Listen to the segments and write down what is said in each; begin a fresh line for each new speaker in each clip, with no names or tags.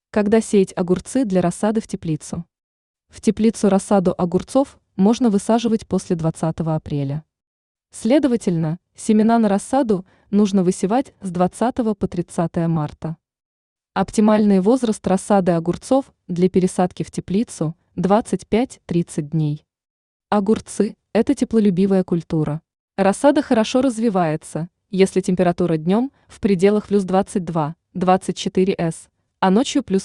Когда сеять огурцы для рассады в теплицу? В теплицу рассаду огурцов можно высаживать после 20 апреля. Следовательно, семена на рассаду нужно высевать с 20 по 30 марта. Оптимальный возраст рассады огурцов для пересадки в теплицу – 25-30 дней. Огурцы – это теплолюбивая культура. Рассада хорошо развивается, если температура днем в пределах плюс 22-24 С, а ночью плюс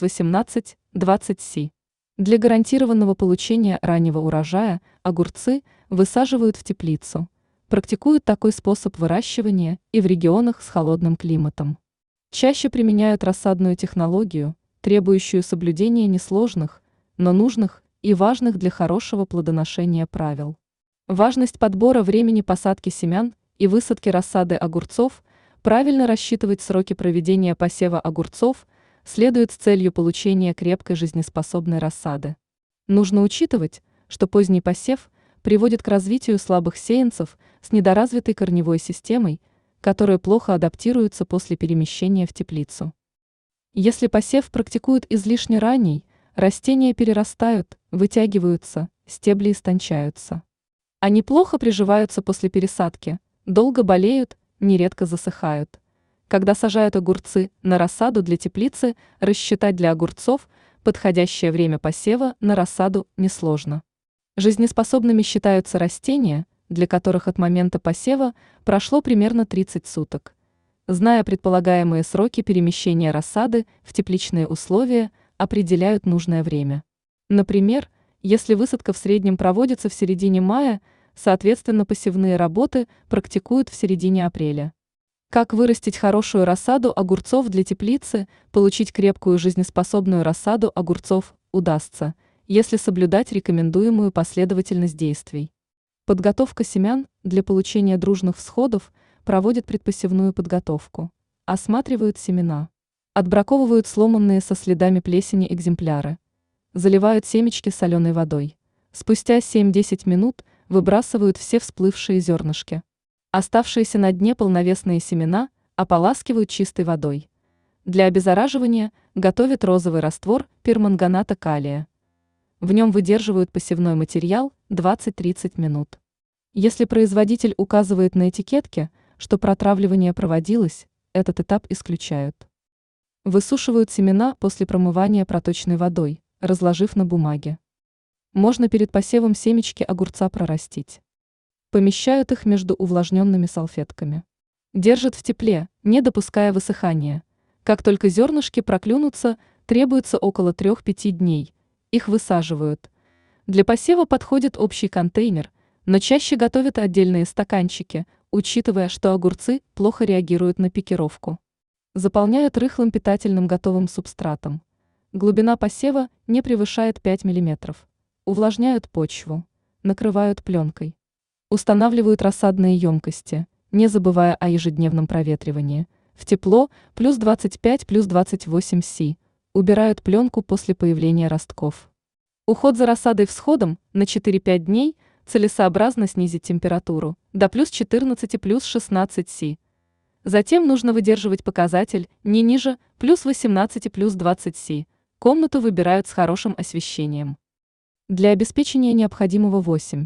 18-20 С. Для гарантированного получения раннего урожая огурцы высаживают в теплицу. Практикуют такой способ выращивания и в регионах с холодным климатом. Чаще применяют рассадную технологию, требующую соблюдения несложных, но нужных и важных для хорошего плодоношения правил. Важность подбора времени посадки семян и высадки рассады огурцов, правильно рассчитывать сроки проведения посева огурцов следует с целью получения крепкой жизнеспособной рассады. Нужно учитывать, что поздний посев приводит к развитию слабых сеянцев с недоразвитой корневой системой, которые плохо адаптируются после перемещения в теплицу. Если посев практикуют излишне ранний, растения перерастают, вытягиваются, стебли истончаются. Они плохо приживаются после пересадки, долго болеют, нередко засыхают. Когда сажают огурцы на рассаду для теплицы, рассчитать для огурцов подходящее время посева на рассаду несложно. Жизнеспособными считаются растения, для которых от момента посева прошло примерно 30 суток. Зная предполагаемые сроки перемещения рассады в тепличные условия, определяют нужное время. Например, если высадка в среднем проводится в середине мая, соответственно, посевные работы практикуют в середине апреля. Как вырастить хорошую рассаду огурцов для теплицы, получить крепкую жизнеспособную рассаду огурцов удастся, если соблюдать рекомендуемую последовательность действий. Подготовка семян для получения дружных всходов проводит предпосевную подготовку. Осматривают семена. Отбраковывают сломанные со следами плесени экземпляры. Заливают семечки соленой водой. Спустя 7-10 минут выбрасывают все всплывшие зернышки. Оставшиеся на дне полновесные семена ополаскивают чистой водой. Для обеззараживания готовят розовый раствор перманганата калия. В нем выдерживают посевной материал 20-30 минут. Если производитель указывает на этикетке, что протравливание проводилось, этот этап исключают. Высушивают семена после промывания проточной водой, разложив на бумаге. Можно перед посевом семечки огурца прорастить. Помещают их между увлажненными салфетками. Держат в тепле, не допуская высыхания. Как только зернышки проклюнутся, требуется около 3-5 дней. Их высаживают. Для посева подходит общий контейнер, но чаще готовят отдельные стаканчики, учитывая, что огурцы плохо реагируют на пикировку. Заполняют рыхлым питательным готовым субстратом. Глубина посева не превышает 5 мм. Увлажняют почву. Накрывают пленкой. Устанавливают рассадные емкости, не забывая о ежедневном проветривании. В тепло плюс 25 плюс 28 С. Убирают пленку после появления ростков. Уход за рассадой всходом на 4-5 дней целесообразно снизить температуру до плюс 14 плюс 16 С. Затем нужно выдерживать показатель не ниже плюс 18 плюс 20 С. Комнату выбирают с хорошим освещением. Для обеспечения необходимого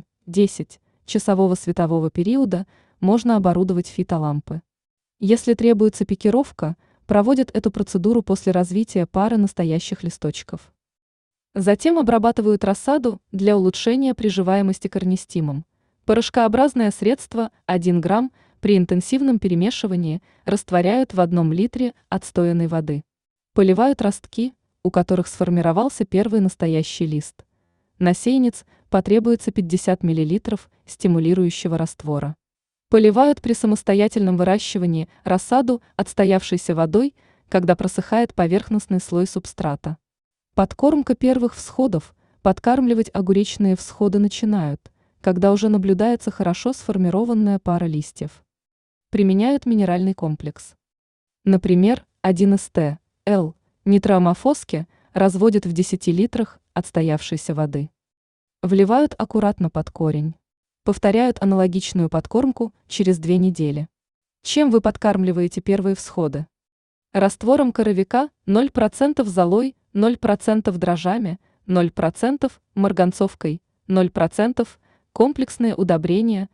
8-10 часового светового периода можно оборудовать фитолампы. Если требуется пикировка, проводят эту процедуру после развития пары настоящих листочков. Затем обрабатывают рассаду для улучшения приживаемости корнестимом. Порошкообразное средство 1 грамм при интенсивном перемешивании растворяют в 1 литре отстоянной воды. Поливают ростки, у которых сформировался первый настоящий лист. На сеянец потребуется 50 мл стимулирующего раствора. Поливают при самостоятельном выращивании рассаду отстоявшейся водой, когда просыхает поверхностный слой субстрата. Подкормка первых всходов. Подкармливать огуречные всходы начинают, когда уже наблюдается хорошо сформированная пара листьев. Применяют минеральный комплекс. Например, 1СТ-Л нитроамофоски разводят в 10 литрах отстоявшейся воды. Вливают аккуратно под корень. Повторяют аналогичную подкормку через 2 недели. Чем вы подкармливаете первые всходы? Раствором коровика 0% золой 0% дрожжами, 0% марганцовкой, 0% комплексные удобрения,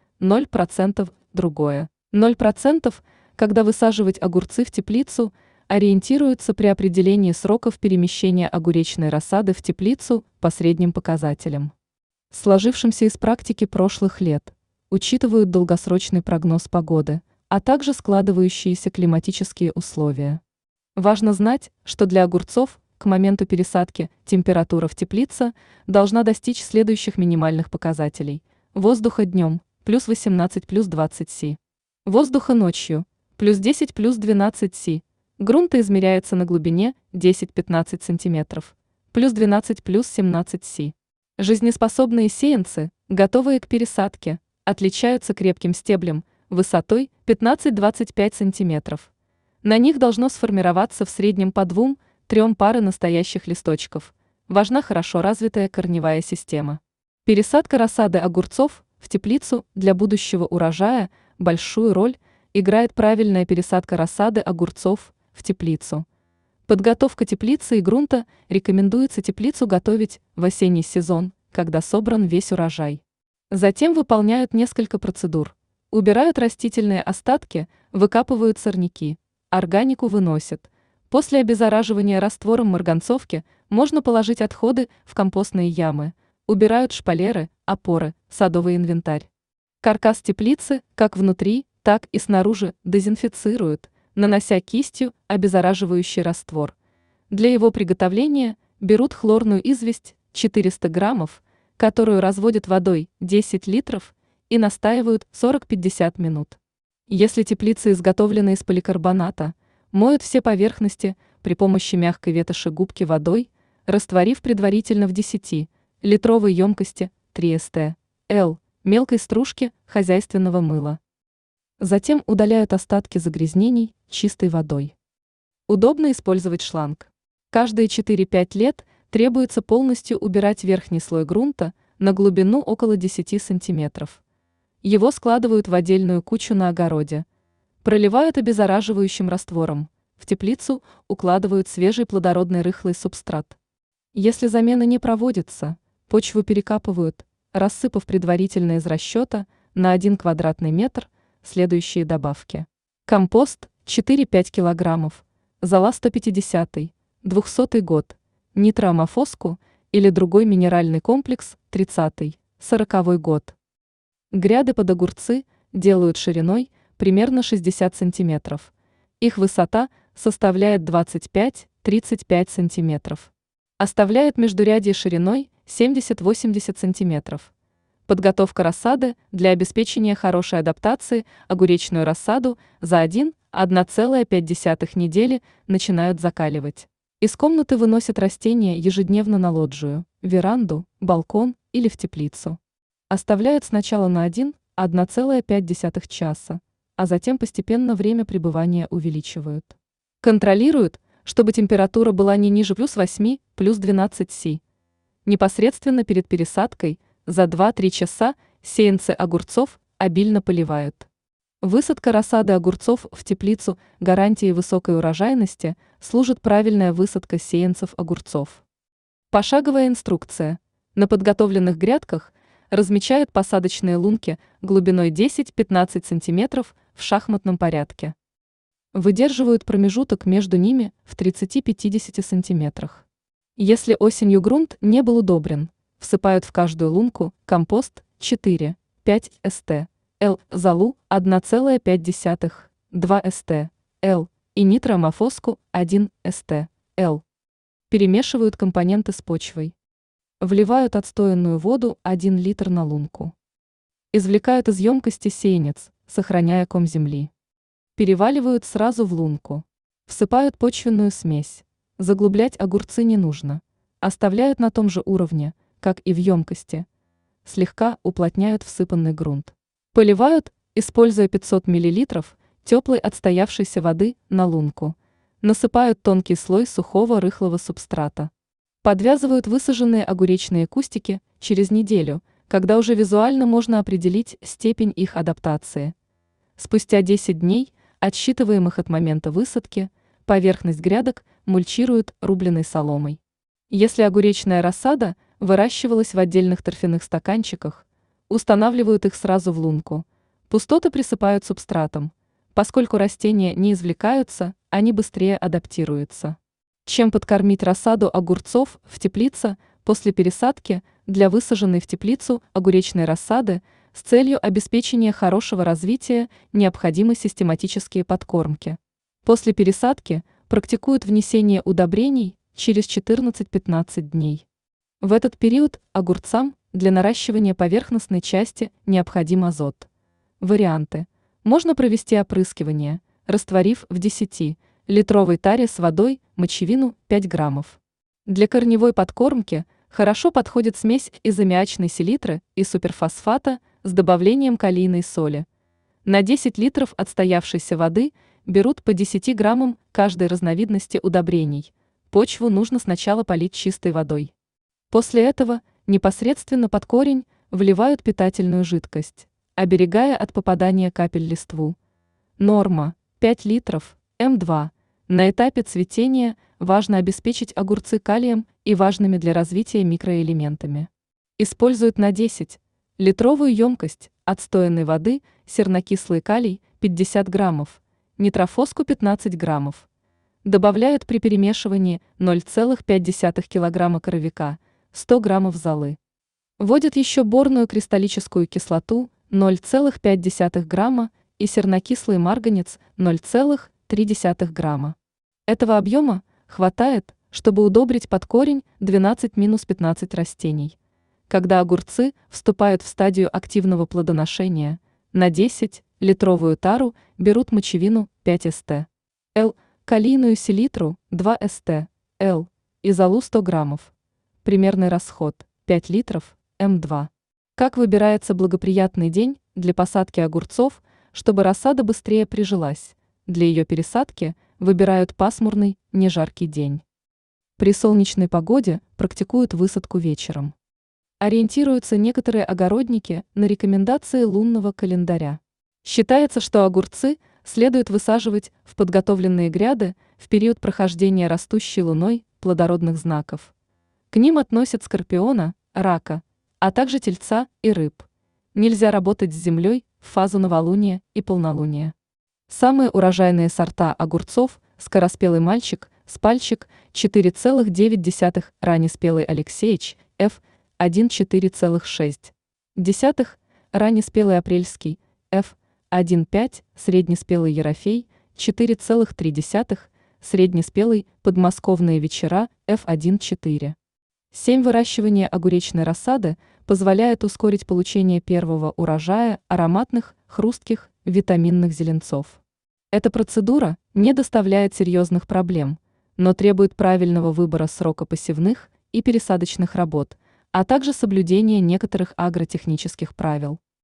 0% другое. 0%, когда высаживать огурцы в теплицу, ориентируются при определении сроков перемещения огуречной рассады в теплицу по средним показателям, сложившимся из практики прошлых лет, учитывают долгосрочный прогноз погоды, а также складывающиеся климатические условия. Важно знать, что для огурцов к моменту пересадки температура в теплице должна достичь следующих минимальных показателей: воздуха днем плюс 18 плюс 20 С, воздуха ночью плюс 10 плюс 12 С, грунта измеряется на глубине 10-15 см, плюс 12 плюс 17 С. Жизнеспособные сеянцы, готовые к пересадке, отличаются крепким стеблем высотой 15-25 см. На них должно сформироваться в среднем по 2-3 пары настоящих листочков. Важна хорошо развитая корневая система. Пересадка рассады огурцов в теплицу для будущего урожая большую роль играет правильная пересадка рассады огурцов в теплицу. Подготовка теплицы и грунта: рекомендуется теплицу готовить в осенний сезон, когда собран весь урожай. Затем выполняют несколько процедур. Убирают растительные остатки, выкапывают сорняки, органику выносят. После обеззараживания раствором марганцовки можно положить отходы в компостные ямы. Убирают шпалеры, опоры, садовый инвентарь. Каркас теплицы как внутри, так и снаружи дезинфицируют, нанося кистью обеззараживающий раствор. Для его приготовления берут хлорную известь 400 граммов, которую разводят водой 10 литров и настаивают 40-50 минут. Если теплица изготовлена из поликарбоната, моют все поверхности при помощи мягкой ветоши губки водой, растворив предварительно в 10-литровой емкости 3 Ст.Л. мелкой стружки хозяйственного мыла. Затем удаляют остатки загрязнений чистой водой. Удобно использовать шланг. Каждые 4-5 лет требуется полностью убирать верхний слой грунта на глубину около 10 см. Его складывают в отдельную кучу на огороде. Проливают обеззараживающим раствором. В теплицу укладывают свежий плодородный рыхлый субстрат. Если замена не проводится, почву перекапывают, рассыпав предварительно из расчета на 1 квадратный метр следующие добавки. Компост 4-5 кг, зола 150-й, 200-й год, нитроамофоску или другой минеральный комплекс 30-й, 40-й год. Гряды под огурцы делают шириной примерно 60 см. Их высота составляет 25-35 см. Оставляет междурядье шириной 70-80 см. Подготовка рассады для обеспечения хорошей адаптации: огуречную рассаду за 1,5 недели начинают закаливать. Из комнаты выносят растения ежедневно на лоджию, веранду, балкон или в теплицу. Оставляют сначала на 1,5 часа, а затем постепенно время пребывания увеличивают. Контролируют, чтобы температура была не ниже плюс 8, плюс 12 С. Непосредственно перед пересадкой за 2-3 часа сеянцы огурцов обильно поливают. Высадка рассады огурцов в теплицу гарантией высокой урожайности служит правильная высадка сеянцев огурцов. Пошаговая инструкция. На подготовленных грядках размечают посадочные лунки глубиной 10-15 см в шахматном порядке. Выдерживают промежуток между ними в 30-50 см. Если осенью грунт не был удобрен, всыпают в каждую лунку компост 4-5 Ст.Л, золу 1,5-2 Ст.Л и нитроамофоску 1 Ст.Л. Перемешивают компоненты с почвой. Вливают отстоянную воду 1 литр на лунку. Извлекают из емкости сеянец, сохраняя ком земли. Переваливают сразу в лунку. Всыпают почвенную смесь. Заглублять огурцы не нужно. Оставляют на том же уровне, как и в емкости. Слегка уплотняют всыпанный грунт. Поливают, используя 500 мл теплой отстоявшейся воды на лунку. Насыпают тонкий слой сухого рыхлого субстрата. Подвязывают высаженные огуречные кустики через неделю, когда уже визуально можно определить степень их адаптации. Спустя 10 дней, отсчитываемых от момента высадки, поверхность грядок мульчируют рубленой соломой. Если огуречная рассада выращивалась в отдельных торфяных стаканчиках, устанавливают их сразу в лунку. Пустоты присыпают субстратом. Поскольку растения не извлекаются, они быстрее адаптируются. Чем подкормить рассаду огурцов в теплице после пересадки для высаженной в теплицу огуречной рассады с целью обеспечения хорошего развития необходимы систематические подкормки. После пересадки практикуют внесение удобрений через 14-15 дней. В этот период огурцам для наращивания поверхностной части необходим азот. Варианты. Можно провести опрыскивание, растворив в 10-литровой таре с водой мочевину 5 граммов. Для корневой подкормки хорошо подходит смесь из аммиачной селитры и суперфосфата с добавлением калийной соли. На 10 литров отстоявшейся воды берут по 10 граммам каждой разновидности удобрений. Почву нужно сначала полить чистой водой. После этого непосредственно под корень вливают питательную жидкость, оберегая от попадания капель листву. Норма – 5 литров, М2. На этапе цветения важно обеспечить огурцы калием и важными для развития микроэлементами. Используют на 10-литровую емкость отстоянной воды сернокислый калий 50 граммов, нитрофоску 15 граммов. Добавляют при перемешивании 0,5 кг коровика, 100 граммов золы. Вводят еще борную кристаллическую кислоту 0,5 грамма и сернокислый марганец 0,3 грамма. Этого объема хватает, чтобы удобрить под корень 12-15 растений. Когда огурцы вступают в стадию активного плодоношения, на 10-литровую тару берут мочевину 5 ст. Л, калийную селитру 2 ст. Л и золу 100 граммов. Примерный расход 5 литров, М2. Как выбирается благоприятный день для посадки огурцов, чтобы рассада быстрее прижилась? Для ее пересадки выбирают пасмурный, нежаркий день. При солнечной погоде практикуют высадку вечером. Ориентируются некоторые огородники на рекомендации лунного календаря. Считается, что огурцы следует высаживать в подготовленные гряды в период прохождения растущей луной плодородных знаков. К ним относят скорпиона, рака, а также тельца и рыб. Нельзя работать с землей в фазу новолуния и полнолуния. Самые урожайные сорта огурцов – скороспелый мальчик, спальчик 4,9, раннеспелый Алексеич, F 1,4,6, раннеспелый апрельский, F 1,5, среднеспелый Ерофей 4,3, среднеспелый подмосковные вечера F 1,4. 7. Выращивание огуречной рассады позволяет ускорить получение первого урожая ароматных, хрустких, витаминных зеленцов. Эта процедура не доставляет серьезных проблем, но требует правильного выбора срока посевных и пересадочных работ, а также соблюдения некоторых агротехнических правил.